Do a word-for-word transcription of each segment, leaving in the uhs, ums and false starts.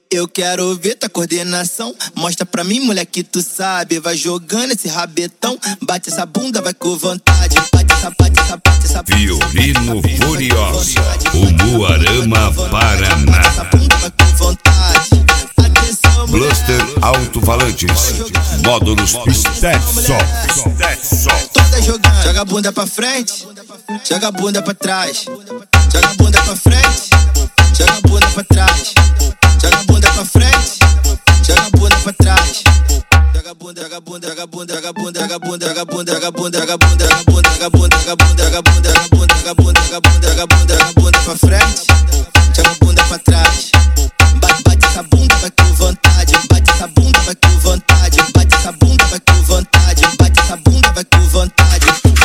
Eu quero ver tua coordenação. Mostra pra mim, moleque, tu sabe. Vai jogando esse rabetão. Bate essa bunda, vai com vontade. Bate essa, bate essa, bate essa. Violino Furiosa, Umuarama, Paraná. Bate essa bunda, vai com vontade. Atenção, Blaster Alto-Falantes, módulos Stetson. Toda jogando. Joga a bunda pra frente, joga a bunda pra trás. Joga a bunda pra frente, joga a bunda pra trás. Joga a bunda pra frente, joga a bunda pra trás. Joga a bunda, joga a bunda, joga a bunda, joga a bunda, joga a bunda, joga a bunda, joga a bunda, joga a bunda, joga a bunda, joga a bunda, joga a bunda, joga a bunda, joga a bunda, joga a bunda, joga a bunda, joga a bunda, joga a bunda pra frente, joga a bunda pra trás. Bate, bate essa bunda, vai com vontade. Bate essa bunda, vai com vontade. Bate essa bunda, vai com vontade. Bate essa bunda, vai com vontade.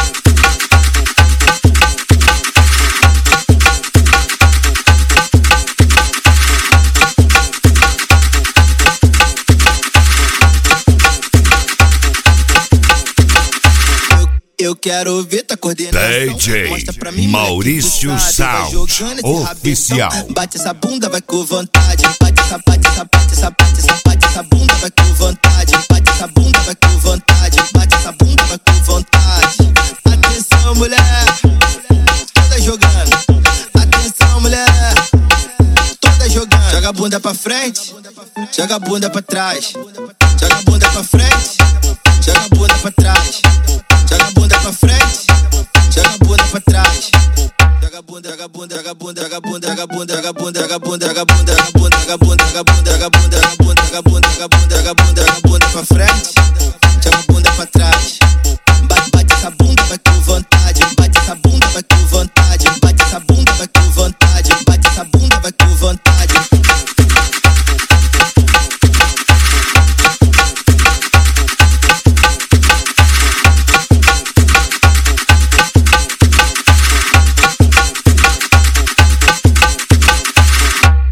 Eu quero ver tua coordenação. D J Mostra pra mim, Maurício moleque, tu sabe. Sound, Vai jogando esse oficial. rabetão. Bate essa bunda, vai com vontade. Bate essa, bate essa, bate essa, bate essa, bate essa bunda, vai com vontade. Bate essa bunda, vai com vontade. Bate essa bunda, vai com vontade. Atenção, mulher, toda jogando. Atenção, mulher, toda jogando. Joga a bunda pra frente, joga a bunda pra trás. Joga a bunda pra frente, joga a bunda pra trás. Joga a bunda pra frente, joga a bunda pra trás. Joga a bunda, joga a bunda, joga a bunda, joga a bunda, joga a bunda, joga a bunda, joga a bunda, joga a bunda, joga a bunda, joga a bunda, joga a bunda, joga a bunda, joga a bunda, joga a bunda, joga a bunda, joga a bunda, joga a bunda pra frente, joga a bunda pra trás. Bate, bate essa bunda, vai com vontade.